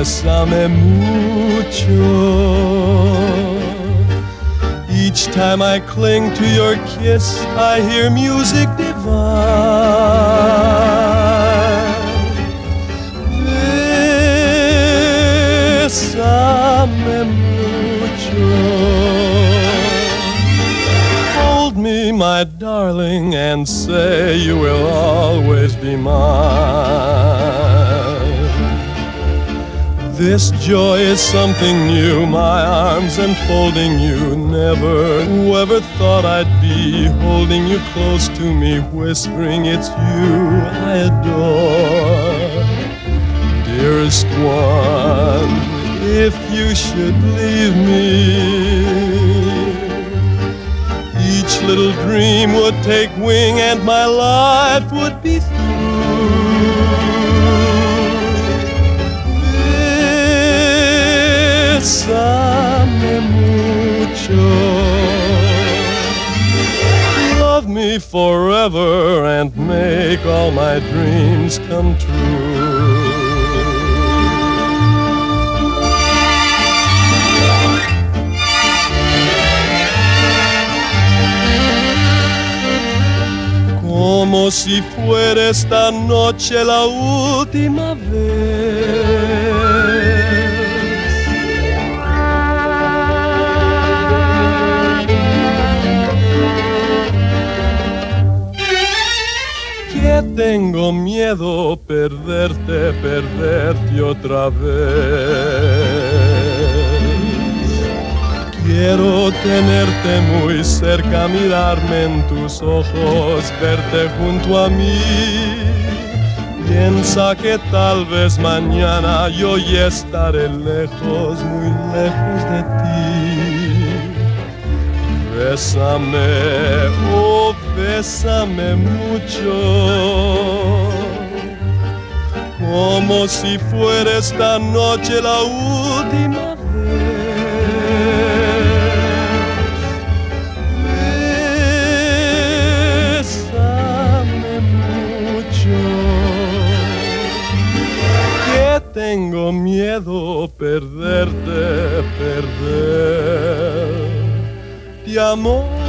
bésame mucho. Each time I cling to your kiss, I hear music divine. Bésame mucho. Hold me, my darling, and say you will always be mine. This joy is something new, my arms enfolding you. Never, whoever thought I'd be holding you close to me, whispering it's you I adore. Dearest one, if you should leave me, each little dream would take wing and my life would be through. Bésame mucho. Love me forever and make all my dreams come true. Como si fuera esta noche la última vez. Que tengo miedo perderte, perderte otra vez. Quiero tenerte muy cerca, mirarme en tus ojos, verte junto a mí. Piensa que tal vez mañana yo ya estaré lejos, muy lejos de ti. Bésame, oh bésame mucho, como si fuera esta noche la última vez. Bésame mucho, que tengo miedo perderte, perderte, amor.